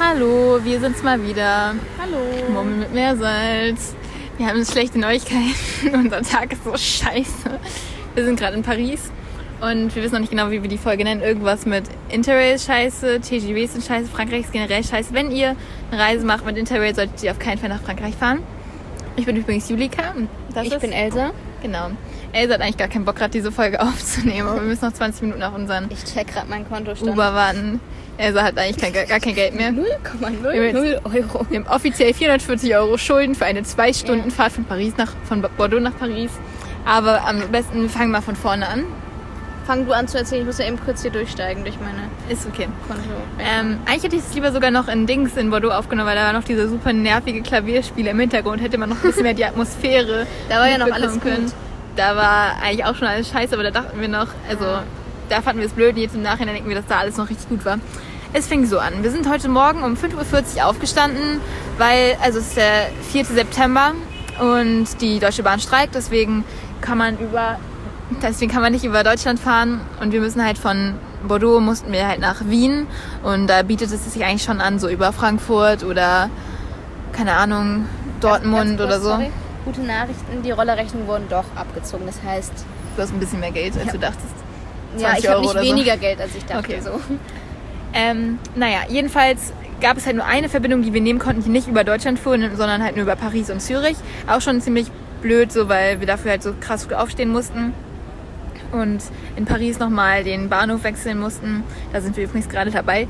Hallo, wir sind's mal wieder. Hallo. Murmeln mit Meersalz. Wir haben schlechte Neuigkeiten. Unser Tag ist so scheiße. Wir sind gerade in Paris und wir wissen noch nicht genau, wie wir die Folge nennen. Irgendwas mit Interrail ist scheiße, TGVs sind scheiße, Frankreich ist generell scheiße. Wenn ihr eine Reise macht mit Interrail, solltet ihr auf keinen Fall nach Frankreich fahren. Ich bin übrigens Julika. Und Ich bin Elsa. Genau. Elsa hat eigentlich gar keinen Bock, gerade diese Folge aufzunehmen, aber wir müssen noch 20 Minuten auf unseren Ich check gerade meinen Kontostand. Uber warten. Elsa hat eigentlich gar kein Geld mehr. 0,00 Euro. Wir haben offiziell 440 Euro Schulden für eine 2-Stunden-Fahrt von Bordeaux nach Paris. Aber am besten, wir fangen mal von vorne an. Fang du an zu erzählen, ich muss ja eben kurz hier durchsteigen durch meine Ist okay. Konto. Eigentlich hätte ich es lieber sogar noch in Bordeaux aufgenommen, weil da war noch dieser super nervige Klavierspieler im Hintergrund. Hätte man noch ein bisschen mehr die Atmosphäre Da war ja noch alles können. gut. Da war eigentlich auch schon alles scheiße, aber da dachten wir noch, da fanden wir es blöd und jetzt im Nachhinein denken wir, dass da alles noch richtig gut war. Es fing so an. Wir sind heute Morgen um 5:40 Uhr aufgestanden, weil, es ist der 4. September und die Deutsche Bahn streikt, deswegen kann man nicht über Deutschland fahren und wir müssen halt von Bordeaux mussten wir halt nach Wien und da bietet es sich eigentlich schon an, so über Frankfurt oder, keine Ahnung, Dortmund Ganz kurz, oder so. Sorry. Gute Nachrichten, die Rollerrechnungen wurden doch abgezogen. Das heißt, Du hast ein bisschen mehr Geld, als du dachtest. ja, ich 20 habe Euro nicht oder so. weniger Geld, als ich dachte. Okay. So. Jedenfalls gab es halt nur eine Verbindung, die wir nehmen konnten, die nicht über Deutschland fuhr, sondern halt nur über Paris und Zürich. Auch schon ziemlich blöd, so, weil wir dafür halt so krass früh aufstehen mussten und in Paris nochmal den Bahnhof wechseln mussten. Da sind wir übrigens gerade dabei.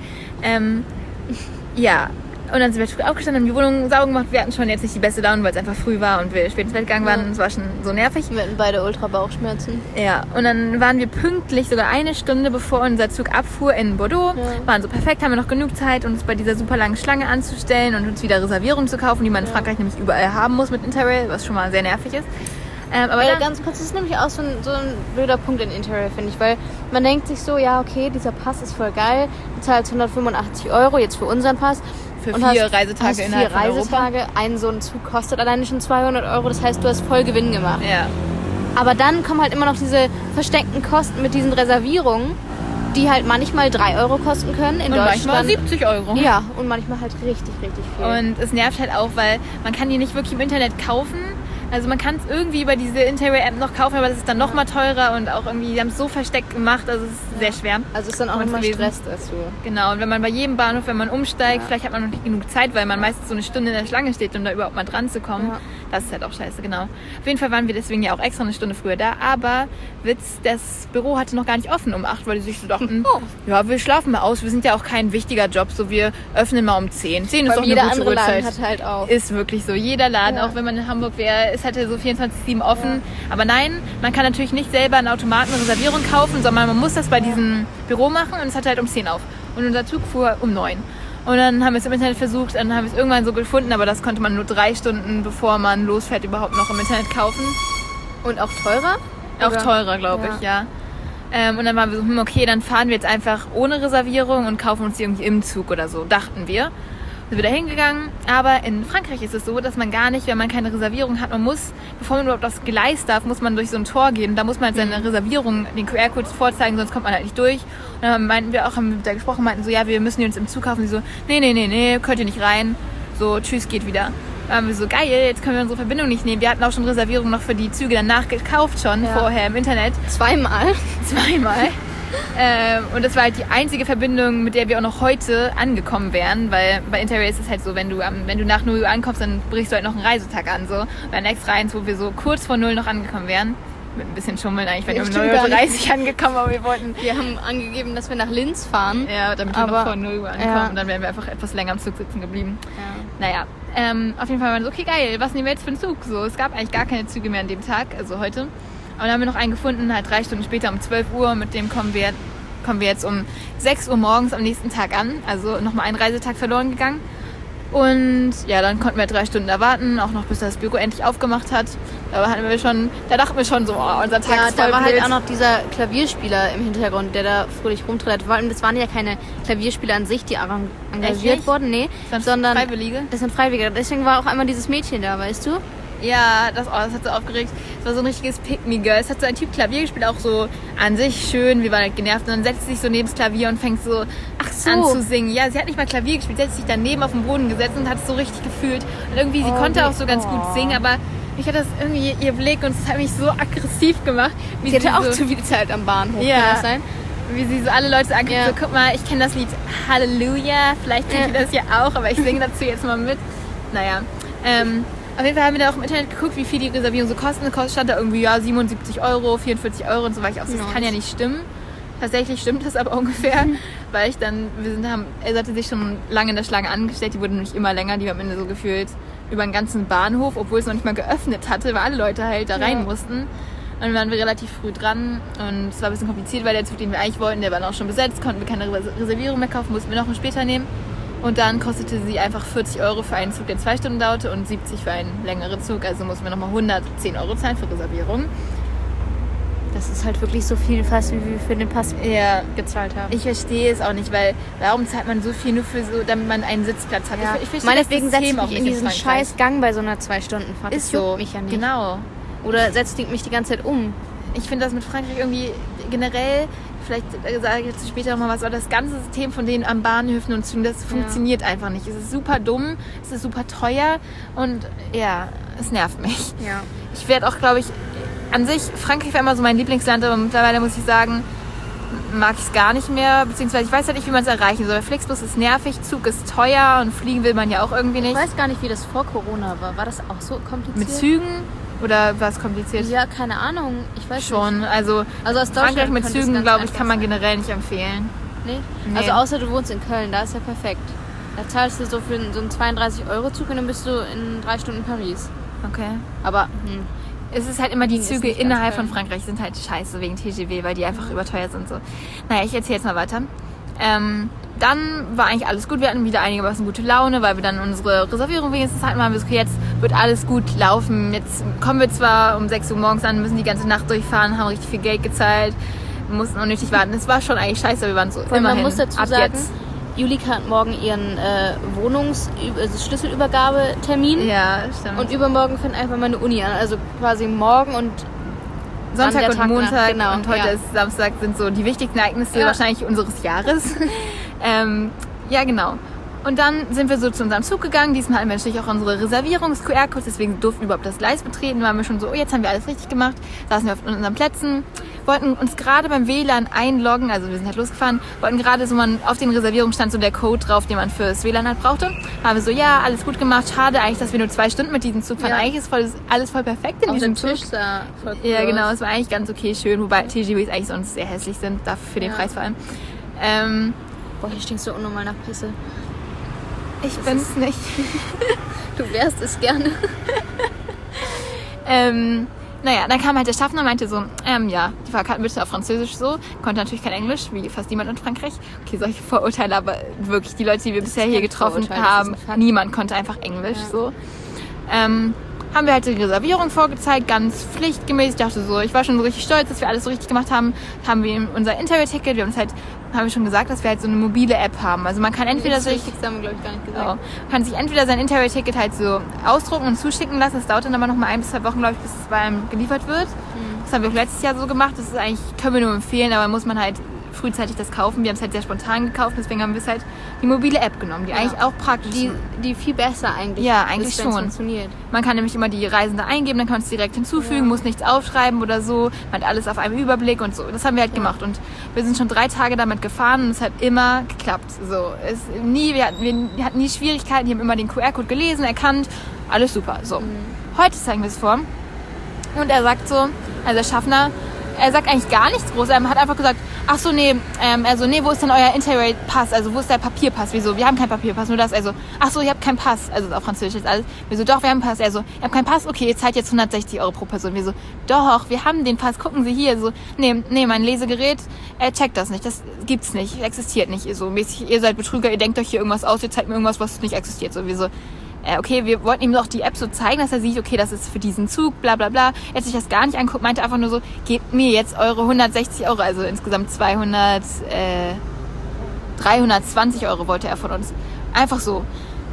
Und dann sind wir früh aufgestanden, haben die Wohnung sauber gemacht. Wir hatten schon jetzt nicht die beste Laune, weil es einfach früh war und wir spät ins Bett gegangen waren. Es war schon so nervig. Wir hatten beide Ultra-Bauchschmerzen. Ja, und dann waren wir pünktlich, sogar eine Stunde bevor unser Zug abfuhr in Bordeaux. Ja. Waren so perfekt, haben wir noch genug Zeit, uns bei dieser super langen Schlange anzustellen und uns wieder Reservierungen zu kaufen, die man in Frankreich nämlich überall haben muss mit Interrail, was schon mal sehr nervig ist. Aber dann, Ganz kurz, das ist nämlich auch so ein blöder Punkt in Interrail, finde ich, weil man denkt sich so, ja, okay, dieser Pass ist voll geil, du zahlst 185 Euro jetzt für unseren Pass. für und 4 Reisetage innerhalb von Europa. 4 Reisetage, ein so ein Zug kostet alleine schon 200 Euro, das heißt, du hast voll Gewinn gemacht. Ja. Aber dann kommen halt immer noch diese versteckten Kosten mit diesen Reservierungen, die halt manchmal 3 Euro kosten können. In Und Deutschland manchmal 70 Euro. Ja, und manchmal halt richtig, richtig viel. Und es nervt halt auch, weil man kann die nicht wirklich im Internet kaufen. Also man kann es irgendwie über diese Interrail-App noch kaufen, aber das ist dann noch mal teurer und auch irgendwie, die haben es so versteckt gemacht, also es ist sehr schwer. Also es ist dann auch immer Stress dazu. Genau, und wenn man bei jedem Bahnhof, wenn man umsteigt, vielleicht hat man noch nicht genug Zeit, weil man meistens so eine Stunde in der Schlange steht, um da überhaupt mal dran zu kommen. Ja. Das ist halt auch scheiße, genau. Auf jeden Fall waren wir deswegen ja auch extra eine Stunde früher da, aber Witz, das Büro hatte noch gar nicht offen um 8, weil die sich so dachten, ja, wir schlafen mal aus, wir sind ja auch kein wichtiger Job, so wir öffnen mal um 10. 10 ist doch eine jeder gute andere Uhrzeit. Laden hat halt auch. Ist wirklich so. Jeder Laden, Ja. auch wenn man in Hamburg wäre, ist halt so 24/7 offen. Ja. Aber nein, man kann natürlich nicht selber einen Automaten eine Reservierung kaufen, sondern man muss das bei diesem Büro machen und es hat halt um 10 auf. Und unser Zug fuhr um 9. Und dann haben wir es im Internet versucht, dann haben wir es irgendwann so gefunden, aber das konnte man nur 3 Stunden, bevor man losfährt, überhaupt noch im Internet kaufen. Und auch teurer? Auch teurer, glaube ich, ja. Und dann waren wir so, okay, dann fahren wir jetzt einfach ohne Reservierung und kaufen uns die irgendwie im Zug oder so, dachten wir. Sind wir da hingegangen, aber in Frankreich ist es so, dass man gar nicht, wenn man keine Reservierung hat, man muss, bevor man überhaupt aufs Gleis darf, muss man durch so ein Tor gehen. Da muss man seine Reservierung, den QR-Code vorzeigen, sonst kommt man halt nicht durch. Und dann meinten wir auch, haben mit der gesprochen, meinten so, ja, wir müssen die uns im Zug kaufen. Die so, nee, könnt ihr nicht rein. So, tschüss, geht wieder. Da waren wir so, geil, jetzt können wir unsere Verbindung nicht nehmen. Wir hatten auch schon Reservierungen noch für die Züge danach gekauft schon, vorher im Internet. Zweimal. Und das war halt die einzige Verbindung, mit der wir auch noch heute angekommen wären, weil bei Interrail ist es halt so, wenn du nach 0 Uhr ankommst, dann brichst du halt noch einen Reisetag an. So. Und dann extra eins, wo wir so kurz vor 0 noch angekommen wären. Mit ein bisschen Schummeln eigentlich, wenn wir um 0:30 Uhr angekommen, aber Wir haben angegeben, dass wir nach Linz fahren. Ja, damit wir noch vor 0 Uhr ankommen. Ja. Und dann wären wir einfach etwas länger am Zug sitzen geblieben. Ja. Naja, auf jeden Fall waren wir so, okay, geil, was nehmen wir jetzt für einen Zug? So, es gab eigentlich gar keine Züge mehr an dem Tag, also heute. Aber dann haben wir noch einen gefunden, halt 3 Stunden später um 12 Uhr. Mit dem kommen wir jetzt um 6 Uhr morgens am nächsten Tag an. Also nochmal ein Reisetag verloren gegangen. Und ja, dann konnten wir 3 Stunden da warten, auch noch bis das Büro endlich aufgemacht hat. Da dachten wir schon so, unser Tag ist voll da war blöd. halt auch noch dieser Klavierspieler im Hintergrund, der da fröhlich rumträllert. Das waren ja keine Klavierspieler an sich, die engagiert nicht? wurden, nee. Das sind sondern Freiwillige? Das sind Freiwillige. Deswegen war auch einmal dieses Mädchen da, weißt du? Ja, das hat so aufgeregt. Es war so ein richtiges Pick-me-Girl. Es hat so ein Typ Klavier gespielt, auch so an sich schön. Wir waren halt genervt. Und dann setzt sie sich so neben das Klavier und fängt so an zu singen. Ja, sie hat nicht mal Klavier gespielt. Sie hat sich daneben auf den Boden gesetzt und hat es so richtig gefühlt. Und irgendwie, sie konnte auch so ganz gut singen, aber ich hatte das irgendwie, ihr Blick, und es hat mich so aggressiv gemacht. Sie hatte auch zu viel Zeit am Bahnhof, ja, kann das sein? Wie sie so alle Leute anguckt, so, guck mal, ich kenne das Lied Halleluja, vielleicht kennt ihr das ja auch, aber ich singe dazu jetzt mal mit. Naja, auf jeden Fall haben wir da auch im Internet geguckt, wie viel die Reservierung so kosten. Stand da irgendwie, 77 Euro, 44 Euro und so weiter. Das kann ja nicht stimmen. Tatsächlich stimmt das aber ungefähr, weil er hatte sich schon lange in der Schlange angestellt, die wurde nämlich immer länger, die war am Ende so gefühlt über den ganzen Bahnhof, obwohl es noch nicht mal geöffnet hatte, weil alle Leute halt da rein mussten. Und dann waren wir relativ früh dran und es war ein bisschen kompliziert, weil der Zug, den wir eigentlich wollten, der war noch schon besetzt, konnten wir keine Reservierung mehr kaufen, mussten wir noch einen später nehmen. Und dann kostete sie einfach 40 Euro für einen Zug, der 2 Stunden dauerte, und 70 für einen längeren Zug. Also mussten wir nochmal 110 Euro zahlen für Reservierung. Das ist halt wirklich so viel fast, wie wir für den Pass gezahlt haben. Ich verstehe es auch nicht, weil warum zahlt man so viel nur für so, damit man einen Sitzplatz hat? Ja. Ich verstehe meinetwegen setze ich auch mich in diesen scheiß Gang bei so einer 2-Stunden-Fahrt. Ist so. Mich ja nicht. Genau. Oder setzt mich die ganze Zeit um. Ich finde das mit Frankreich irgendwie generell, vielleicht sage ich jetzt später nochmal was, aber das ganze System von denen am Bahnhöfen und Zügen, das funktioniert einfach nicht. Es ist super dumm, es ist super teuer und ja, es nervt mich. Ja. Ich werde auch, glaube ich, an sich, Frankreich war immer so mein Lieblingsland, aber mittlerweile muss ich sagen, mag ich es gar nicht mehr, beziehungsweise ich weiß halt nicht, wie man es erreichen soll. Flixbus ist nervig, Zug ist teuer und fliegen will man ja auch irgendwie nicht. Ich weiß gar nicht, wie das vor Corona war. War das auch so kompliziert? Mit Zügen? Oder war es kompliziert? Ja, keine Ahnung. Ich weiß schon. nicht. Also aus Frankreich mit Zügen, glaube ich, kann man generell nicht empfehlen. Nee? Also außer du wohnst in Köln, da ist ja perfekt. Da zahlst du so für so einen 32-Euro-Zug und dann bist du in 3 Stunden Paris. Okay. Aber es ist halt immer, die Züge innerhalb von Frankreich sind halt scheiße wegen TGV, weil die einfach überteuert sind. So. Naja, ich erzähle jetzt mal weiter. Dann war eigentlich alles gut. Wir hatten wieder einigermaßen gute Laune, weil wir dann unsere Reservierung wenigstens hatten. Haben wir so, okay, jetzt wird alles gut laufen. Jetzt kommen wir zwar um 6 Uhr morgens an, müssen die ganze Nacht durchfahren, haben richtig viel Geld gezahlt, mussten unnötig warten. Es war schon eigentlich scheiße, wir waren so immerhin. Man muss dazu sagen, jetzt. Julika hat morgen ihren Schlüsselübergabetermin. Ja, stimmt. Und übermorgen fängt einfach meine Uni an. Also quasi morgen und Sonntag und Montag, genau, und heute ist Samstag, sind so die wichtigsten Ereignisse wahrscheinlich unseres Jahres. Ja, genau. Und dann sind wir so zu unserem Zug gegangen. Diesmal hatten wir natürlich auch unsere Reservierungs-QR-Codes, deswegen durften wir überhaupt das Gleis betreten. Waren wir schon so, oh, jetzt haben wir alles richtig gemacht. Saßen wir auf unseren Plätzen, wollten uns gerade beim WLAN einloggen, also wir sind halt losgefahren, wollten gerade so, auf den Reservierungen stand so der Code drauf, den man fürs WLAN halt brauchte. Haben wir so, ja, alles gut gemacht, schade eigentlich, dass wir nur 2 Stunden mit diesem Zug fahren. Eigentlich ist alles voll perfekt in diesem Zug. Tisch sah voll cool ja, genau, aus. es war eigentlich ganz okay, schön, wobei TGVs eigentlich sonst sehr hässlich sind, dafür für den Preis vor allem. Boah, hier stinkst du unnormal nach Pisse. Ich bin's nicht. Du wärst es gerne. Naja, dann kam halt der Schaffner und meinte so, ja, die Fahrkarten bitte auf Französisch so. Konnte natürlich kein Englisch, wie fast niemand in Frankreich. Okay, solche Vorurteile, aber wirklich, die Leute, die wir bisher hier getroffen haben, niemand konnte einfach Englisch so. Haben wir halt die Reservierung vorgezeigt, ganz pflichtgemäß. Ich dachte so, ich war schon so richtig stolz, dass wir alles so richtig gemacht haben. Haben wir unser Interrail-Ticket, haben wir schon gesagt, dass wir halt so eine mobile App haben. Also man kann entweder das haben wir, glaube ich, gar nicht gesagt. Kann sich entweder sein Interrail-Ticket halt so ausdrucken und zuschicken lassen. Das dauert dann aber noch mal 1 bis 2 Wochen, glaube ich, bis es bei einem geliefert wird. Das haben wir auch letztes Jahr so gemacht. Das ist eigentlich, können wir nur empfehlen, aber muss man halt frühzeitig das kaufen. Wir haben es halt sehr spontan gekauft, deswegen haben wir es halt die mobile App genommen, die eigentlich auch praktisch ist. Die viel besser eigentlich. Ja, eigentlich ist, schon. Funktioniert. Man kann nämlich immer die Reisende eingeben, dann kann man es direkt hinzufügen, muss nichts aufschreiben oder so. Man hat alles auf einem Überblick und so. Das haben wir halt gemacht und wir sind schon 3 Tage damit gefahren und es hat immer geklappt. So, wir hatten nie Schwierigkeiten, die haben immer den QR-Code gelesen, erkannt, alles super. So. Heute zeigen wir es vor und er sagt so, also der Schaffner, er sagt eigentlich gar nichts groß, er hat einfach gesagt, ach so, nee, wo ist denn euer Interrail-Pass? Also, wo ist der Papierpass? Wieso? Wir haben keinen Papierpass, nur das. Also, ach so, ihr habt keinen Pass. Also, auf Französisch jetzt alles. Wieso? Doch, wir haben einen Pass. Also, ihr habt keinen Pass? Okay, ihr zahlt jetzt 160 Euro pro Person. Wieso? Doch, wir haben den Pass. Gucken Sie hier. So, nee, mein Lesegerät, checkt das nicht. Das gibt's nicht. Existiert nicht. So mäßig, ihr seid Betrüger, ihr denkt euch hier irgendwas aus, ihr zeigt mir irgendwas, was nicht existiert. So, wieso? Okay, wir wollten ihm doch die App so zeigen, dass er sieht, okay, das ist für diesen Zug, bla bla bla. Er hat sich das gar nicht angeguckt, meinte einfach nur so, gebt mir jetzt eure 160 Euro, also insgesamt 320 Euro wollte er von uns. Einfach so.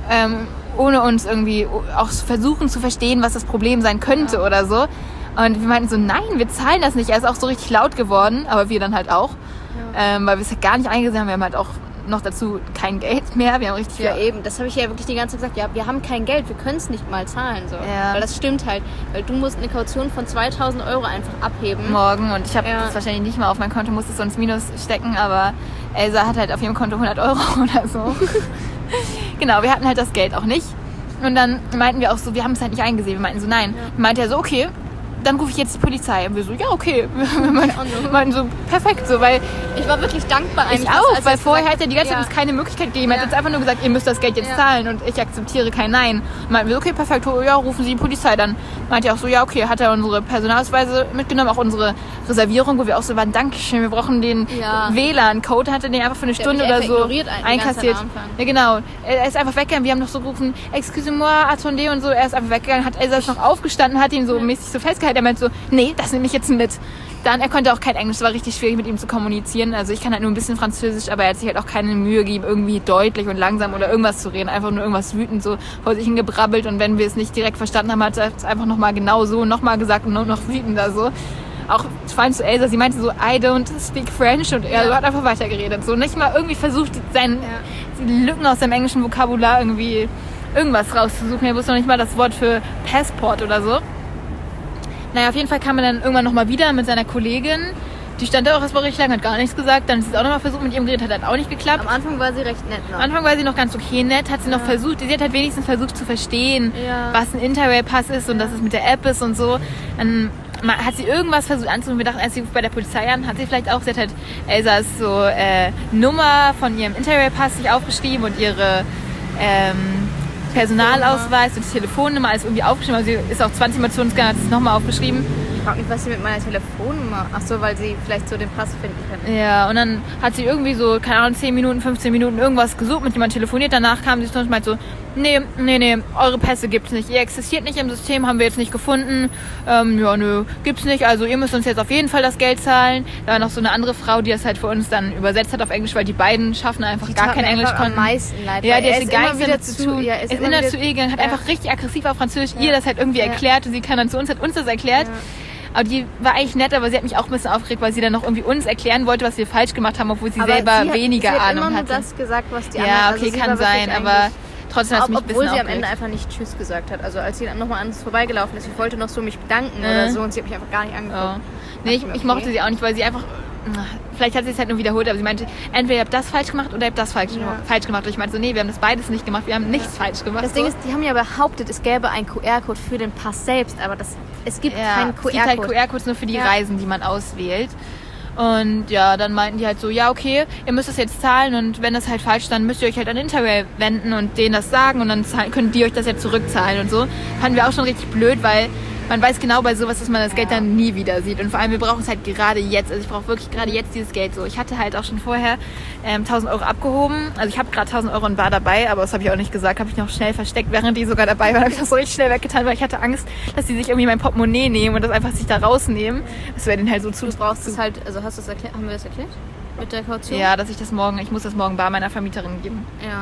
ohne uns irgendwie auch versuchen zu verstehen, was das Problem sein könnte oder so. Und wir meinten so, nein, wir zahlen das nicht. Er ist auch so richtig laut geworden, aber wir dann halt auch, weil wir es halt gar nicht eingesehen haben. Wir haben halt auch noch dazu kein Geld mehr. Wir haben richtig ja eben, das habe ich ja wirklich die ganze Zeit gesagt. Ja, wir haben kein Geld, wir können es nicht mal zahlen. So. Ja. Weil das stimmt halt. Weil du musst eine Kaution von 2.000 € einfach abheben. Morgen. Und ich habe das wahrscheinlich nicht mal auf mein Konto, musste es sonst Minus stecken. Aber Elsa hat halt auf ihrem Konto 100 € oder so. Genau, wir hatten halt das Geld auch nicht. Und dann meinten wir auch so, wir haben es halt nicht eingesehen. Wir meinten so, nein. Meinte er so, okay, dann rufe ich jetzt die Polizei. Und wir so, ja, okay. Wir meinten so, perfekt, so, weil ich war wirklich dankbar eigentlich. Ich auch, weil vorher hätte er die ganze Zeit uns keine Möglichkeit gegeben. Er hat jetzt einfach nur gesagt, ihr müsst das Geld jetzt zahlen und ich akzeptiere kein Nein. Und meinten wir, okay, perfekt, ja, rufen Sie die Polizei. Dann meinte er auch so, ja, okay, hat er unsere Personalausweise mitgenommen, auch unsere Reservierung, wo wir auch so waren, Dankeschön, wir brauchen den WLAN-Code, hatte den einfach für eine Stunde oder so einkassiert. Ja, genau. Er ist einfach weggegangen, wir haben noch so gerufen, excusez-moi, attendez und so, er ist einfach weggegangen, hat Elsa noch aufgestanden, hat ihn so mäßig so festgehalten. Er meinte so, nee, das nehme ich jetzt mit. Dann, er konnte auch kein Englisch, es war richtig schwierig mit ihm zu kommunizieren. Also ich kann halt nur ein bisschen Französisch, aber er hat sich halt auch keine Mühe gegeben, irgendwie deutlich und langsam oder irgendwas zu reden. Einfach nur irgendwas wütend so vor sich hingebrabbelt und wenn wir es nicht direkt verstanden haben, hat er es einfach nochmal genau so, nochmal gesagt und noch wütender so. Auch vor allem zu Elsa, sie meinte so, I don't speak French und er hat einfach weitergeredet. So nicht mal irgendwie versucht, die Lücken aus seinem englischen Vokabular irgendwie irgendwas rauszusuchen. Er wusste noch nicht mal das Wort für Passport oder so. Naja, auf jeden Fall kam er dann irgendwann nochmal wieder mit seiner Kollegin. Die stand da auch erstmal richtig lang, hat gar nichts gesagt. Dann ist sie auch nochmal versucht, mit ihrem geredet, hat auch nicht geklappt. Am Anfang war sie recht nett noch. Am Anfang war sie noch ganz okay nett, hat sie noch versucht. Sie hat halt wenigstens versucht zu verstehen, was ein Interrail-Pass ist und dass es mit der App ist und so. Dann hat sie irgendwas versucht anzunehmen. Wir dachten, als sie bei der Polizei an, hat sie vielleicht auch, sie hat halt Elsas so Nummer von ihrem Interrail-Pass sich aufgeschrieben und ihre Personalausweis und Telefonnummer, alles irgendwie aufgeschrieben. Also sie ist auch 20 Mal zu uns gegangen, hat es nochmal aufgeschrieben. Ich frage mich, was sie mit meiner Telefonnummer... Ach so, weil sie vielleicht so den Pass finden kann. Ja, und dann hat sie irgendwie so, keine Ahnung, 10 Minuten, 15 Minuten irgendwas gesucht, mit jemandem telefoniert. Danach kam sie zu uns und meinte so, nee, eure Pässe gibt's nicht. Ihr existiert nicht im System, haben wir jetzt nicht gefunden. Gibt's nicht. Also ihr müsst uns jetzt auf jeden Fall das Geld zahlen. Da war noch so eine andere Frau, die das halt für uns dann übersetzt hat auf Englisch, weil die beiden schaffen einfach gar kein Englisch konnten. Am meisten leid. Ja, der ist gar nicht dazu tun. Er ist immer zu ihr gegangen, hat einfach richtig aggressiv auf Französisch ihr das halt irgendwie erklärt und sie kann dann zu uns, hat uns das erklärt. Ja. Aber die war eigentlich nett, aber sie hat mich auch ein bisschen aufgeregt, weil sie dann noch irgendwie uns erklären wollte, was wir falsch gemacht haben, obwohl sie selber weniger Ahnung hatte. Sie hat immer nur das gesagt, was die anderen... Ja, okay, kann sein, aber trotzdem hat es mich ein bisschen Obwohl sie am Ende einfach nicht Tschüss gesagt hat. Also als sie dann nochmal an uns vorbeigelaufen ist, ich wollte noch so mich bedanken oder so und sie hat mich einfach gar nicht angeguckt. Oh. Nee, ich mochte sie auch nicht, weil sie einfach... Vielleicht hat sie es halt nur wiederholt, aber sie meinte, entweder ihr habt das falsch gemacht oder ihr habt das falsch gemacht. Und ich meinte so, nee, wir haben das beides nicht gemacht, wir haben nichts falsch gemacht. Das Ding ist, die haben ja behauptet, es gäbe einen QR-Code für den Pass selbst, aber es gibt keinen QR-Code. Es gibt halt QR-Codes nur für die Reisen, die man auswählt. Und ja, dann meinten die halt so, ja, okay, ihr müsst das jetzt zahlen und wenn das halt falsch ist, dann müsst ihr euch halt an Interrail wenden und denen das sagen und dann können die euch das jetzt zurückzahlen und so. Fanden wir auch schon richtig blöd, weil man weiß genau bei sowas, dass man das Geld dann nie wieder sieht. Und vor allem, wir brauchen es halt gerade jetzt. Also ich brauche wirklich gerade jetzt dieses Geld so. Ich hatte halt auch schon vorher 1.000 € abgehoben. Also ich habe gerade 1.000 € und war dabei, aber das habe ich auch nicht gesagt. Habe ich noch schnell versteckt, während die sogar dabei waren. Habe ich das so richtig schnell weggetan, weil ich hatte Angst, dass die sich irgendwie mein Portemonnaie nehmen und das einfach sich da rausnehmen. Das wäre denen halt so zu... Du brauchst es halt... Also hast du das erklärt? Haben wir das erklärt? Mit der Kaution? Ja, dass ich muss das morgen bar meiner Vermieterin geben. Ja.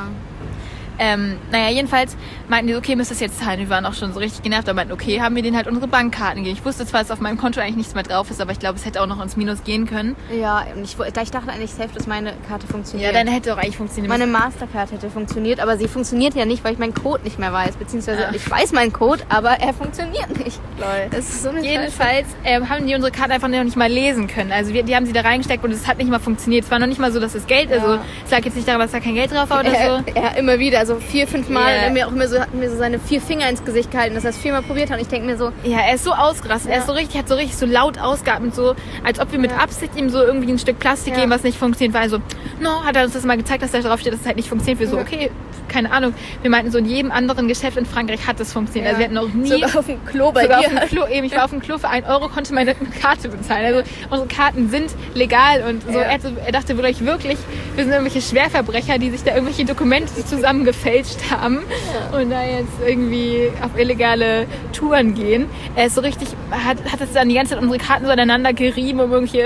Naja, jedenfalls meinten die, okay, müsst ihr das jetzt zahlen. Wir waren auch schon so richtig genervt, aber meinten, okay, haben wir denen halt unsere Bankkarten gegeben. Ich wusste zwar, dass auf meinem Konto eigentlich nichts mehr drauf ist, aber ich glaube, es hätte auch noch ins Minus gehen können. Ja, ich dachte eigentlich safe, dass meine Karte funktioniert. Ja, dann hätte auch eigentlich funktioniert. Meine Mastercard hätte funktioniert, aber sie funktioniert ja nicht, weil ich meinen Code nicht mehr weiß. Beziehungsweise ich weiß meinen Code, aber er funktioniert nicht. Lol. Das ist so eine Jedenfalls haben die unsere Karte einfach noch nicht mal lesen können. Also die haben sie da reingesteckt und es hat nicht mal funktioniert. Es war noch nicht mal so, dass das Geld, also es lag jetzt nicht daran, dass da kein Geld drauf war oder so. Ja, immer wieder, also 4-5 Mal. Hat mir so seine 4 Finger ins Gesicht gehalten, dass er es 4-mal probiert hat. Und ich denke mir so... Ja, er ist so ausgerastet. Er ist hat so richtig so laut ausgeatmet, so als ob wir mit Absicht ihm so irgendwie ein Stück Plastik geben, was nicht funktioniert. Weil so, hat er uns das mal gezeigt, dass da drauf steht, dass es halt nicht funktioniert. Wir so, okay, keine Ahnung. Wir meinten so, in jedem anderen Geschäft in Frankreich hat das funktioniert. Also wir hatten noch nie... Sogar auf dem Klo bei dir. Auf dem Klo, eben. Ich war auf dem Klo, für 1 € konnte meine Karte bezahlen. Also unsere Karten sind legal und so. Er dachte wirklich, wir sind irgendwelche Schwerverbrecher, die sich da irgendwelche Dokumente zusammengefälscht haben. Und da jetzt irgendwie auf illegale Touren gehen. Er ist so richtig, hat es dann die ganze Zeit unsere Karten so aneinander gerieben, um irgendwelche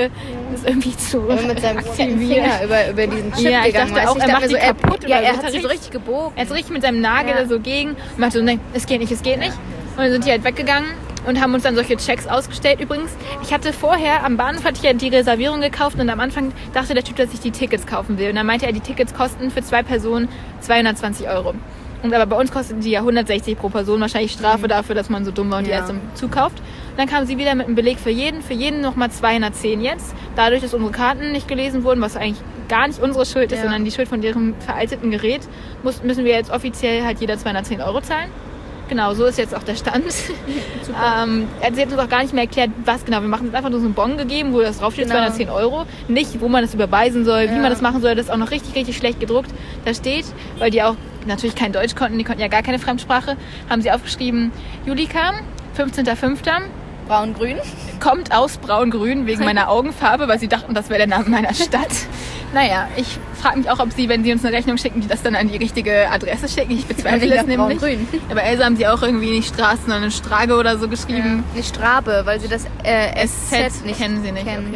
ist irgendwie zu mit seinem fetten Finger über diesen Chip ja, ich gegangen. dachte auch, er macht die kaputt. Ja, oder er so. hat sie so richtig gebogen. Er hat so richtig mit seinem Nagel da so gegen und meinte so, nein, es geht nicht. Und dann sind die halt weggegangen und haben uns dann solche Checks ausgestellt. Übrigens, ich hatte vorher, am Bahnhof hatte ich ja die Reservierung gekauft und am Anfang dachte der Typ, dass ich die Tickets kaufen will. Und dann meinte er, die Tickets kosten für 2 Personen 220 €. Und aber bei uns kosten die ja 160 pro Person, wahrscheinlich Strafe dafür, dass man so dumm war und die erst im Zug kauft. Und dann kam sie wieder mit einem Beleg für jeden nochmal 210 jetzt. Dadurch, dass unsere Karten nicht gelesen wurden, was eigentlich gar nicht unsere Schuld ist, sondern die Schuld von deren veralteten Gerät, müssen wir jetzt offiziell halt jeder 210 € zahlen. Genau, so ist jetzt auch der Stand. Sie hat uns auch gar nicht mehr erklärt, was genau wir machen. Es hat einfach nur so einen Bon gegeben, wo das draufsteht, 210 €. Nicht, wo man das überweisen soll, wie man das machen soll. Das ist auch noch richtig, richtig schlecht gedruckt. Da steht, weil die auch natürlich kein Deutsch konnten, die konnten ja gar keine Fremdsprache, haben sie aufgeschrieben, Julika, 15.05. Braun-grün. Kommt aus Braun-grün wegen meiner Augenfarbe, weil sie dachten, das wäre der Name meiner Stadt. Naja, ich frage mich auch, ob sie, wenn sie uns eine Rechnung schicken, die das dann an die richtige Adresse schicken. Ich bezweifle es nämlich. Braun-grün. Aber Elsa haben sie auch irgendwie nicht Straßen, sondern Strage oder so geschrieben. Ja. Nicht Strabe, weil sie das SZ nicht kennen sie nicht. Okay.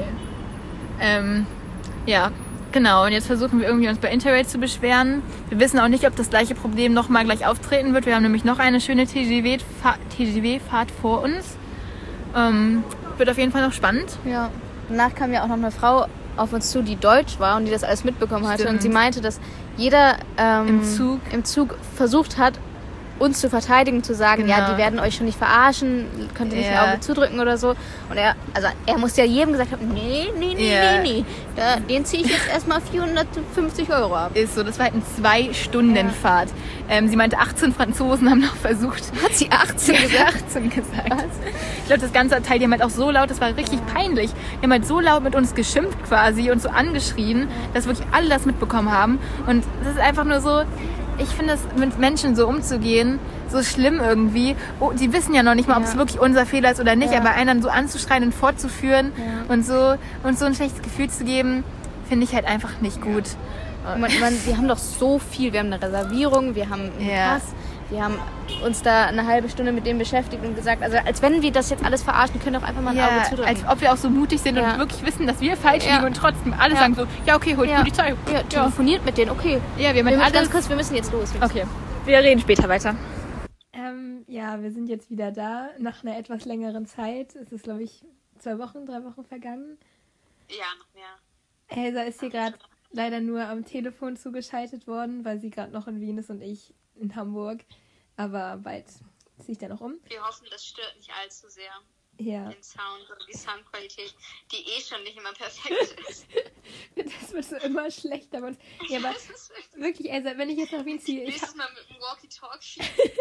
Ja, genau. Und jetzt versuchen wir irgendwie uns bei Interrail zu beschweren. Wir wissen auch nicht, ob das gleiche Problem nochmal gleich auftreten wird. Wir haben nämlich noch eine schöne TGV-Fahrt vor uns. Wird auf jeden Fall noch spannend. Ja. Danach kam ja auch noch eine Frau auf uns zu, die deutsch war und die das alles mitbekommen hatte. Und sie meinte, dass jeder im Zug versucht hat, uns zu verteidigen, zu sagen, ja, die werden euch schon nicht verarschen, könnt ihr nicht ein Auge zudrücken oder so. Und er muss ja jedem gesagt haben, nee. Den ziehe ich jetzt erstmal 450 € ab. Ist so, das war halt eine 2-Stunden-Fahrt. Sie meinte, 18 Franzosen haben noch versucht. Hat sie 18 gesagt? 18 gesagt. Was? Ich glaube, das ganze Teil, die haben halt auch so laut, das war richtig peinlich. Die haben halt so laut mit uns geschimpft quasi und so angeschrien, dass wirklich alle das mitbekommen haben. Und das ist einfach nur so, ich finde es, mit Menschen so umzugehen, so schlimm irgendwie. Oh, die wissen ja noch nicht mal, ob es wirklich unser Fehler ist oder nicht, aber einen dann so anzuschreien und fortzuführen und so uns so ein schlechtes Gefühl zu geben, finde ich halt einfach nicht gut. Wir haben doch so viel, wir haben eine Reservierung, wir haben einen Pass, wir haben uns da eine halbe Stunde mit dem beschäftigt und gesagt, also als wenn wir das jetzt alles verarschen, können doch einfach mal ein Auge zudrücken. Als ob wir auch so mutig sind und wirklich wissen, dass wir falsch liegen und trotzdem alle sagen so, ja okay, holt Polizei. Ja, telefoniert mit denen, okay. Ja, wir haben alles. Ganz kurz, wir müssen jetzt los. Okay, wir reden später weiter. Ja, wir sind jetzt wieder da, nach einer etwas längeren Zeit. Es ist, glaube ich, 3 Wochen vergangen. Ja, noch mehr. Elsa ist hier gerade leider nur am Telefon zugeschaltet worden, weil sie gerade noch in Wien ist und ich in Hamburg. Aber bald ziehe ich dann noch um. Wir hoffen, das stört nicht allzu sehr. Ja. Den Sound oder die Soundqualität, die schon nicht immer perfekt ist. Das wird so immer schlechter. Ja, aber wirklich, Elsa, wenn ich jetzt nach Wien ziehe... Nächstes Mal mit dem Walkie-Talkie.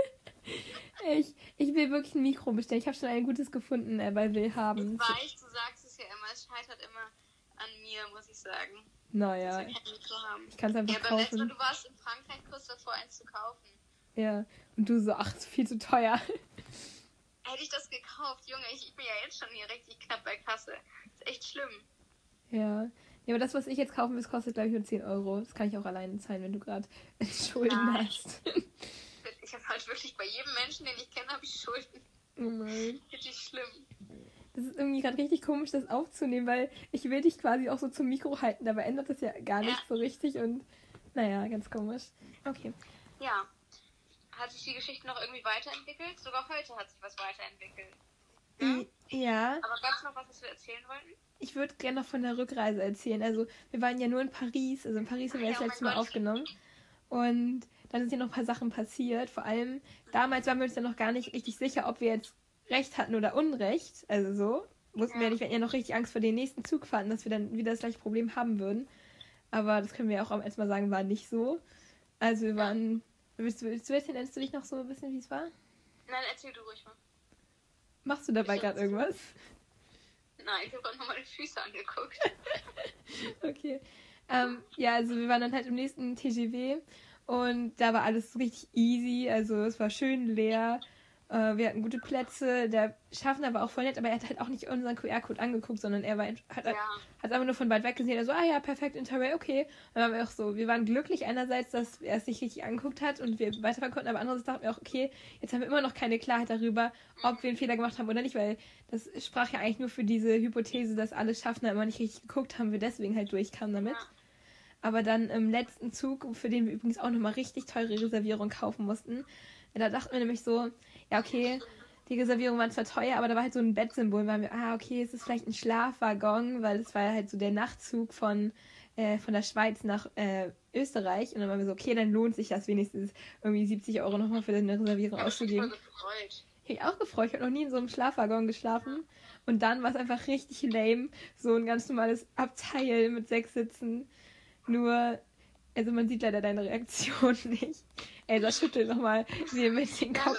Ich will wirklich ein Mikro bestellen. Ich habe schon ein gutes gefunden bei Willhaben. Ich weiß, du sagst es ja immer, es scheitert immer an mir, muss ich sagen. Naja, ich kann es einfach kaufen. Ja, beim letzten Mal, du warst in Frankreich kurz davor, eins zu kaufen. Ja, und du so, ach, viel zu teuer. Hätte ich das gekauft, Junge, ich bin ja jetzt schon hier richtig knapp bei Kasse. Das ist echt schlimm. Ja, aber das, was ich jetzt kaufen will, kostet, glaube ich, nur 10 €. Das kann ich auch alleine zahlen, wenn du gerade Schulden hast. Ich habe halt wirklich bei jedem Menschen, den ich kenne, habe ich Schulden. Oh nein. Richtig schlimm. Das ist irgendwie gerade richtig komisch, das aufzunehmen, weil ich will dich quasi auch so zum Mikro halten, aber ändert das ja gar nicht so richtig und naja, ganz komisch. Okay. Ja. Hat sich die Geschichte noch irgendwie weiterentwickelt? Sogar heute hat sich was weiterentwickelt. Ja. Aber gab es noch was wir erzählen wollten? Ich würde gerne noch von der Rückreise erzählen. Also wir waren ja nur in Paris, also in Paris haben wir das letzte Mal aufgenommen. Und dann sind ja noch ein paar Sachen passiert. Vor allem, damals waren wir uns ja noch gar nicht richtig sicher, ob wir jetzt Recht hatten oder Unrecht. Also so. Wussten wir nicht, wir hatten ja noch richtig Angst vor den nächsten Zugfahrten, dass wir dann wieder das gleiche Problem haben würden. Aber das können wir auch erstmal sagen, war nicht so. Also wir waren... Willst du erzählen, erinnerst du dich noch so ein bisschen, wie es war? Nein, erzähl du ruhig mal. Machst du dabei gerade irgendwas? Nein, ich habe gerade noch meine Füße angeguckt. Okay. Ja, also wir waren dann halt im nächsten TGV und da war alles so richtig easy. Also es war schön leer Wir hatten gute Plätze, der Schaffner war auch voll nett, aber er hat halt auch nicht unseren QR-Code angeguckt, sondern er hat einfach nur von weit weg gesehen, er so, ja, perfekt, Interrail, okay. Und dann waren wir auch so, wir waren glücklich einerseits, dass er es sich richtig angeguckt hat und wir weiterfahren konnten, aber andererseits dachten wir auch, okay, jetzt haben wir immer noch keine Klarheit darüber, ob wir einen Fehler gemacht haben oder nicht, weil das sprach ja eigentlich nur für diese Hypothese, dass alle Schaffner immer nicht richtig geguckt haben, wir deswegen halt durchkamen damit. Aber dann im letzten Zug, für den wir übrigens auch nochmal richtig teure Reservierung kaufen mussten, da dachten wir nämlich so, ja, okay, die Reservierungen waren zwar teuer, aber da war halt so ein Bettsymbol. Waren wir, okay, es ist vielleicht ein Schlafwaggon, weil es war ja halt so der Nachtzug von der Schweiz nach Österreich. Und dann waren wir so, okay, dann lohnt sich das wenigstens irgendwie 70 € nochmal für eine Reservierung auszugeben. Ich habe mich auch gefreut. Ich habe noch nie in so einem Schlafwaggon geschlafen. Und dann war es einfach richtig lame. So ein ganz normales Abteil mit 6 Sitzen. Nur, also man sieht leider deine Reaktion nicht. Elsa schüttelt nochmal mit den Kopf.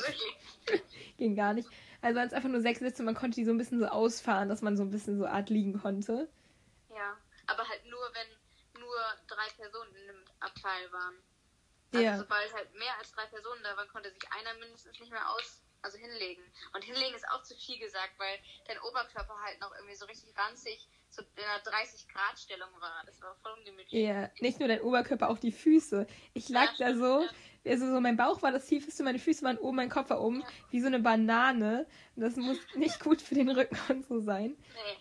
Ging gar nicht. Also waren es einfach nur 6 Sitze und man konnte die so ein bisschen so ausfahren, dass man so ein bisschen so Art liegen konnte. Ja, aber halt nur, wenn nur 3 Personen in dem Abteil waren. Also sobald halt mehr als 3 Personen da waren, konnte sich einer mindestens nicht mehr hinlegen. Und hinlegen ist auch zu viel gesagt, weil dein Oberkörper halt noch irgendwie so richtig ranzig so in einer 30-Grad-Stellung war. Das war voll ungemütlich. Ja, nicht nur dein Oberkörper, auch die Füße. Ich lag da so, also so mein Bauch war das tiefste, meine Füße waren oben, mein Kopf war oben, wie so eine Banane. Das muss nicht gut für den Rücken und so sein.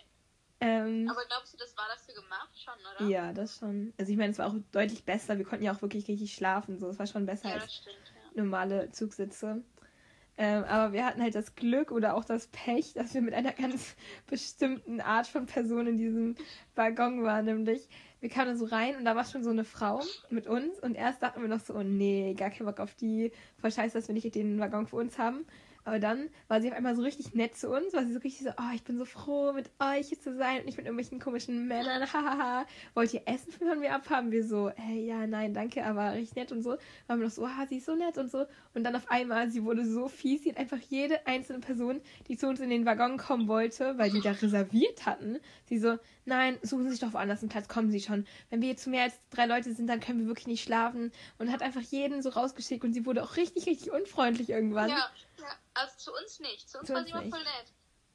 Nee. Aber glaubst du, das war dafür gemacht schon, oder? Ja, das schon. Also ich meine, es war auch deutlich besser. Wir konnten ja auch wirklich richtig schlafen. So, es war schon besser als normale Zugsitze. Aber wir hatten halt das Glück oder auch das Pech, dass wir mit einer ganz bestimmten Art von Person in diesem Waggon waren. Nämlich, wir kamen da so rein und da war schon so eine Frau mit uns. Und erst dachten wir noch so, oh nee, gar keinen Bock auf die. Voll scheiße, dass wir nicht den Waggon für uns haben. Aber dann war sie auf einmal so richtig nett zu uns, war sie so richtig so, ich bin so froh, mit euch hier zu sein und nicht mit irgendwelchen komischen Männern, hahaha. Wollt ihr Essen von mir abhaben? Wir so, ja, nein, danke, aber richtig nett und so. Waren wir noch so, sie ist so nett und so. Und dann auf einmal, sie wurde so fies, sie hat einfach jede einzelne Person, die zu uns in den Waggon kommen wollte, weil die da reserviert hatten, sie so, nein, suchen Sie sich doch woanders einen Platz, kommen Sie schon. Wenn wir jetzt zu mehr als 3 Leute sind, dann können wir wirklich nicht schlafen. Und hat einfach jeden so rausgeschickt und sie wurde auch richtig, richtig unfreundlich irgendwann. Ja. Also zu uns nicht. Zu uns war sie immer voll nett.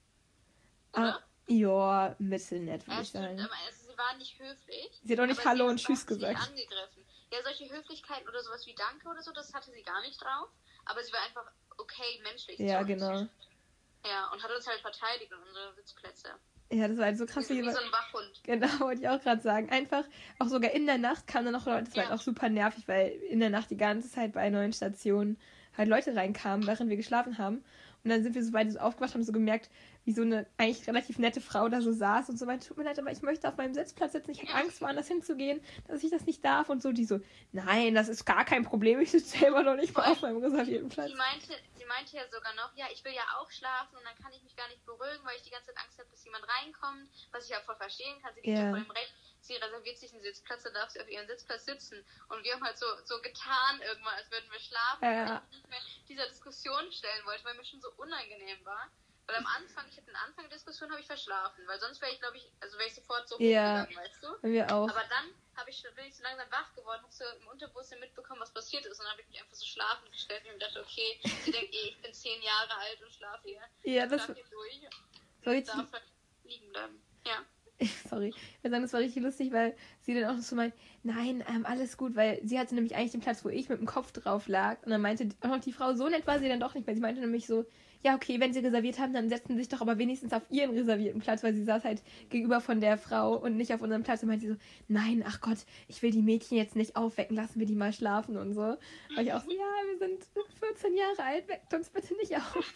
Oder? Ja, mittelnett, würde ich sagen. Also sie war nicht höflich. Sie hat auch nicht Hallo und Tschüss gesagt. Angegriffen. Ja, solche Höflichkeiten oder sowas wie Danke oder so, das hatte sie gar nicht drauf. Aber sie war einfach okay, menschlich. Ja, genau. Ja, und hat uns halt verteidigt in unsere Sitzplätze. Ja, das war halt so krass. Wie so ein Wachhund. Genau, wollte ich auch gerade sagen. Einfach, auch sogar in der Nacht kamen dann noch Leute. Das war halt auch super nervig, weil in der Nacht die ganze Zeit bei neuen Stationen halt Leute reinkamen, während wir geschlafen haben. Und dann sind wir so beide so aufgewacht, haben so gemerkt, wie so eine eigentlich relativ nette Frau da so saß und so meinte, tut mir leid, aber ich möchte auf meinem Sitzplatz sitzen, ich habe Angst, woanders hinzugehen, dass ich das nicht darf und so. Die so, nein, das ist gar kein Problem, ich sitze selber noch nicht mal auf meinem reservierten Platz. Sie meinte ja sogar noch, ja, ich will ja auch schlafen und dann kann ich mich gar nicht beruhigen, weil ich die ganze Zeit Angst habe, dass jemand reinkommt, was ich ja voll verstehen kann. Sie liegt ja voll im Recht. Sie reserviert sich einen Sitzplatz, dann darf sie auf ihren Sitzplatz sitzen. Und wir haben halt so getan irgendwann, als würden wir schlafen, weil ich nicht mehr dieser Diskussion stellen wollte, weil mir schon so unangenehm war. Weil am Anfang der Diskussion habe ich verschlafen, weil sonst wäre ich, glaube ich, wäre ich sofort so hochgegangen, weißt du? Wir auch. Aber dann bin ich so langsam wach geworden, habe so im Unterbewusstsein mitbekommen, was passiert ist. Und dann habe ich mich einfach so schlafen gestellt und mir gedacht, okay, sie denkt ich bin 10 Jahre alt und schlafe hier. Ja, das schlafe hier durch. So richtig. Darf halt liegen bleiben. Ja. Sorry, ich würde sagen, das war richtig lustig, weil sie dann auch so meint, nein, alles gut, weil sie hatte nämlich eigentlich den Platz, wo ich mit dem Kopf drauf lag. Und dann meinte auch noch die Frau, so nett war sie dann doch nicht, weil sie meinte nämlich so, ja, okay, wenn sie reserviert haben, dann setzen sie sich doch aber wenigstens auf ihren reservierten Platz, weil sie saß halt gegenüber von der Frau und nicht auf unserem Platz. Und meinte sie so, nein, ach Gott, ich will die Mädchen jetzt nicht aufwecken, lassen wir die mal schlafen und so. Weil ich auch so, ja, wir sind 14 Jahre alt, weckt uns bitte nicht auf.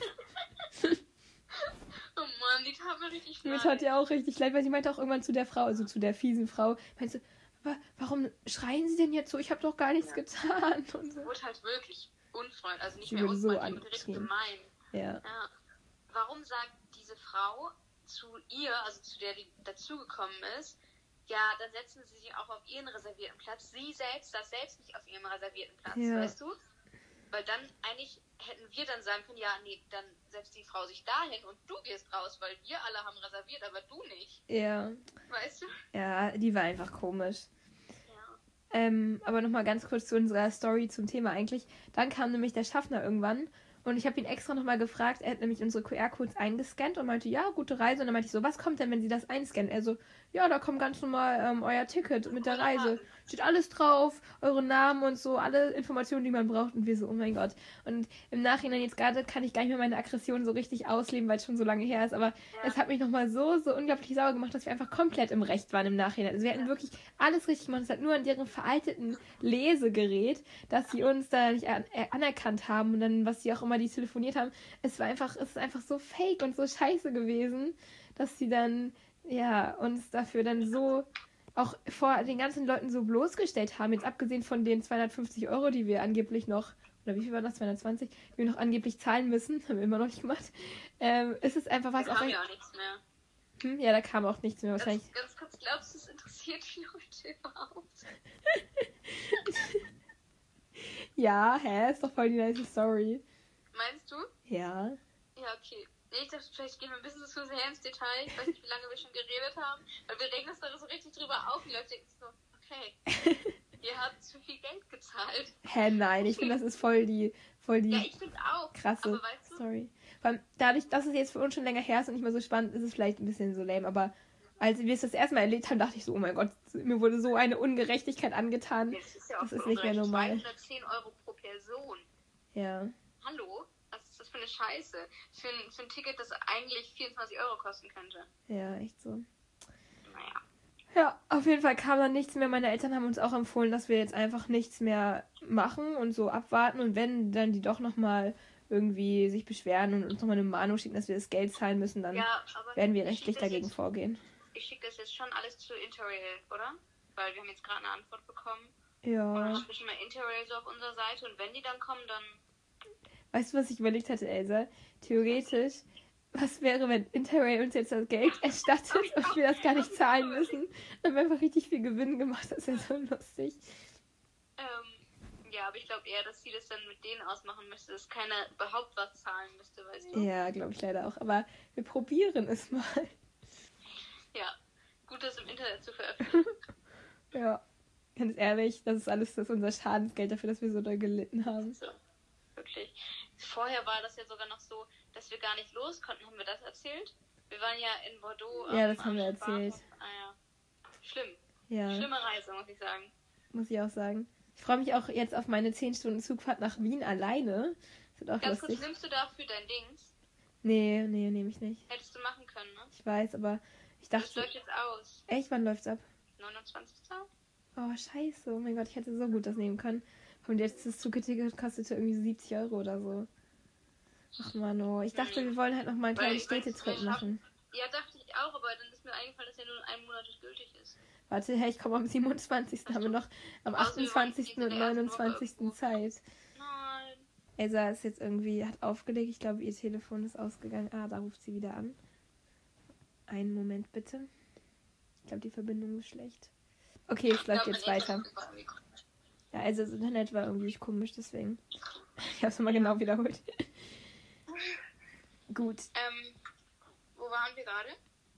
Oh Mann, die tat mir richtig leid. Mir tat ja auch richtig leid, weil sie meinte auch irgendwann zu der Frau, also zu der fiesen Frau, meinte so, warum schreien sie denn jetzt so? Ich habe doch gar nichts getan. Und so. Wurde halt wirklich unfreundlich, also nicht sie mehr unfreundlich, so richtig gemein. Ja. Warum sagt diese Frau zu ihr, also zu der, die dazugekommen ist, ja, dann setzen sie sich auch auf ihren reservierten Platz. Sie selbst darf selbst nicht auf ihrem reservierten Platz, weißt du? Weil dann eigentlich hätten wir dann sagen können, ja, nee, dann setzt die Frau sich dahin und du gehst raus, weil wir alle haben reserviert, aber du nicht. Ja. Weißt du? Ja, die war einfach komisch. Ja. Aber nochmal ganz kurz zu unserer Story zum Thema eigentlich. Dann kam nämlich der Schaffner irgendwann Und ich habe ihn extra nochmal gefragt, er hat nämlich unsere QR-Codes eingescannt und meinte, ja, gute Reise. Und dann meinte ich so, was kommt denn, wenn Sie das einscannen? Er so, ja, da kommt ganz normal euer Ticket mit der Reise. Steht alles drauf, eure Namen und so, alle Informationen, die man braucht. Und wir so, oh mein Gott. Und im Nachhinein jetzt gerade kann ich gar nicht mehr meine Aggression so richtig ausleben, weil es schon so lange her ist. Aber es hat mich nochmal so unglaublich sauer gemacht, dass wir einfach komplett im Recht waren im Nachhinein. Also wir hatten wirklich alles richtig gemacht. Es hat nur an deren veralteten Lesegerät, dass sie uns da nicht anerkannt haben und dann, was sie auch immer die telefoniert haben. Es ist einfach so fake und so scheiße gewesen, dass sie dann, uns dafür dann so auch vor den ganzen Leuten so bloßgestellt haben. Jetzt abgesehen von den 250 €, die wir angeblich noch, oder wie viel war das, 220, die wir noch angeblich zahlen müssen, haben wir immer noch nicht gemacht. Ist es einfach was... Da kam ja auch nichts mehr. Ja, da kam auch nichts mehr wahrscheinlich. Ganz kurz, glaubst du, es interessiert die Leute überhaupt? Ja, ist doch voll die nice Story. Meinst du? Ja. Ja, okay. Nee, ich dachte, vielleicht gehen wir ein bisschen zu sehr ins Detail. Ich weiß nicht, wie lange wir schon geredet haben. Weil wir regen uns da so richtig drüber auf. Die Leute denken so, okay, ihr habt zu viel Geld gezahlt. Nein, ich finde, das ist voll die ja, ich finde auch. Krasse aber weißt du, Story. Vor allem dadurch, dass es jetzt für uns schon länger her ist und nicht mehr so spannend, ist es vielleicht ein bisschen so lame. Aber als wir es das erste Mal erlebt haben, dachte ich so, oh mein Gott, mir wurde so eine Ungerechtigkeit angetan. das ist ja auch das ist nicht mehr normal. 210 € pro Person. Ja. Hallo? Was ist das für eine Scheiße? Für ein Ticket, das eigentlich 24 € kosten könnte. Ja, echt so. Naja. Ja, auf jeden Fall kam dann nichts mehr. Meine Eltern haben uns auch empfohlen, dass wir jetzt einfach nichts mehr machen und so abwarten. Und wenn dann die doch nochmal irgendwie sich beschweren und uns nochmal eine Mahnung schicken, dass wir das Geld zahlen müssen, dann werden wir rechtlich dagegen vorgehen. Ich schicke das jetzt schon alles zu Interrail, oder? Weil wir haben jetzt gerade eine Antwort bekommen. Ja. Und dann habe ich immer Interrail so auf unserer Seite. Und wenn die dann kommen, dann... Weißt du, was ich überlegt hatte, Elsa? Theoretisch, was wäre, wenn Interrail uns jetzt das Geld erstattet und wir das gar nicht zahlen müssen? Dann haben wir einfach richtig viel Gewinn gemacht. Das wäre so lustig. Ja, aber ich glaube eher, dass sie das dann mit denen ausmachen müsste, dass keiner überhaupt was zahlen müsste, weißt du? Ja, glaube ich leider auch. Aber wir probieren es mal. Ja, gut, das im Internet zu veröffentlichen. Ja, ganz ehrlich, das ist unser Schadensgeld dafür, dass wir so da gelitten haben. So, wirklich. Vorher war das ja sogar noch so, dass wir gar nicht los konnten. Haben wir das erzählt? Wir waren ja in Bordeaux. Ja, das haben wir erzählt. Ja. Schlimm. Ja. Schlimme Reise, muss ich sagen. Muss ich auch sagen. Ich freue mich auch jetzt auf meine 10 Stunden Zugfahrt nach Wien alleine. Das wird auch ganz lustig. kurz, nimmst du dafür dein Dings? Nee, nehme ich nicht. Hättest du machen können, ne? Ich weiß, aber ich dachte... Das läuft jetzt aus. Echt? Wann läuft's ab? 29. Oh, scheiße. Oh mein Gott, ich hätte so gut das nehmen können. Und jetzt das Zugticket kostete irgendwie 70 € oder so. Ach Mann, oh. Ich dachte, wir wollen halt noch mal einen kleinen Städtetrip machen. Ja, dachte ich auch, aber dann ist mir eingefallen, dass ja nur 1 Monat gültig ist. Warte, ich komme am 27. Haben wir noch am 28. und 29. Zeit. Nein. Elsa ist jetzt irgendwie, hat aufgelegt. Ich glaube, ihr Telefon ist ausgegangen. Ah, da ruft sie wieder an. Einen Moment bitte. Ich glaube, die Verbindung ist schlecht. Okay, es läuft jetzt weiter. Ja, also das Internet war irgendwie komisch, deswegen. Ich habe es nochmal genau wiederholt. Gut. Wo waren wir gerade?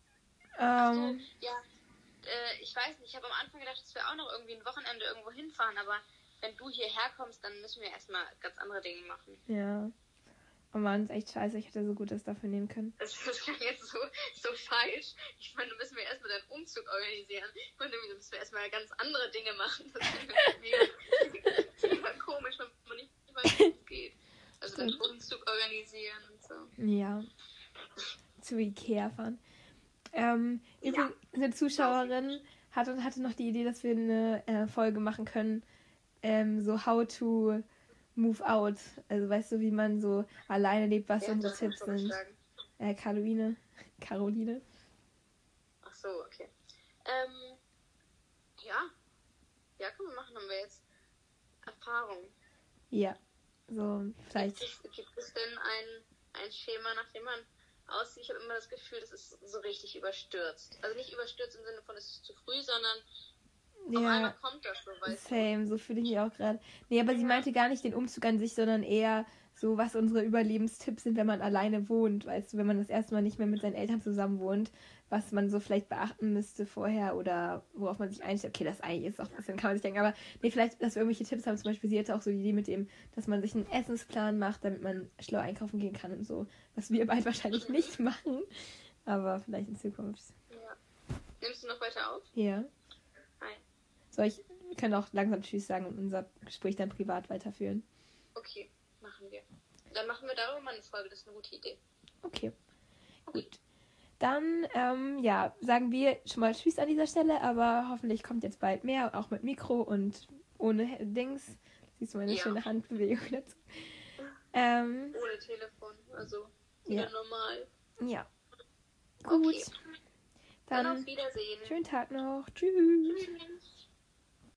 Ich weiß nicht. Ich habe am Anfang gedacht, dass wir auch noch irgendwie ein Wochenende irgendwo hinfahren, aber wenn du hierher kommst, dann müssen wir erstmal ganz andere Dinge machen. Ja. Oh Mann, ist echt scheiße. Ich hätte so gut das dafür nehmen können. Das klingt jetzt so falsch. Ich meine, du müssen wir erstmal deinen Umzug organisieren. Ich meine, du müssen wir erstmal ganz andere Dinge machen. Das ist mega komisch, wenn man nicht weiß, wie es geht. Also den Umzug organisieren und so. Ja. Zu Ikea fahren. Übrigens, eine Zuschauerin hatte noch die Idee, dass wir eine Folge machen können, so how to move out. Also weißt du, wie man so alleine lebt, was unsere Tipps sind. Caroline. Ach so, okay. Ja, können wir machen, haben wir jetzt Erfahrung. Ja, so vielleicht. Gibt es denn ein Schema, nach dem man aussieht? Ich habe immer das Gefühl, das ist so richtig überstürzt. Also nicht überstürzt im Sinne von, es ist zu früh, sondern Auf einmal kommt das so, weißt du? Same, so fühle ich mich auch gerade. Nee, aber sie meinte gar nicht den Umzug an sich, sondern eher so, was unsere Überlebenstipps sind, wenn man alleine wohnt, weißt du, wenn man das erste Mal nicht mehr mit seinen Eltern zusammen wohnt, was man so vielleicht beachten müsste vorher oder worauf man sich einstellt. Okay, das eigentlich ist auch ein bisschen, kann man sich denken, aber nee, vielleicht, dass wir irgendwelche Tipps haben, zum Beispiel sie hatte auch so die Idee mit dem, dass man sich einen Essensplan macht, damit man schlau einkaufen gehen kann und so, was wir bald wahrscheinlich nicht machen, aber vielleicht in Zukunft. Ja. Nimmst du noch weiter auf? Ja. Nein. Wir können auch langsam Tschüss sagen und unser Gespräch dann privat weiterführen. Okay, machen wir. Dann machen wir darüber mal eine Folge, das ist eine gute Idee. Okay, gut. Dann, sagen wir schon mal Tschüss an dieser Stelle, aber hoffentlich kommt jetzt bald mehr, auch mit Mikro und ohne Dings. Siehst du meine schöne Handbewegung dazu. Ohne Telefon, also wieder normal. Ja. Gut. Okay. Dann auf Wiedersehen. Schönen Tag noch. Tschüss.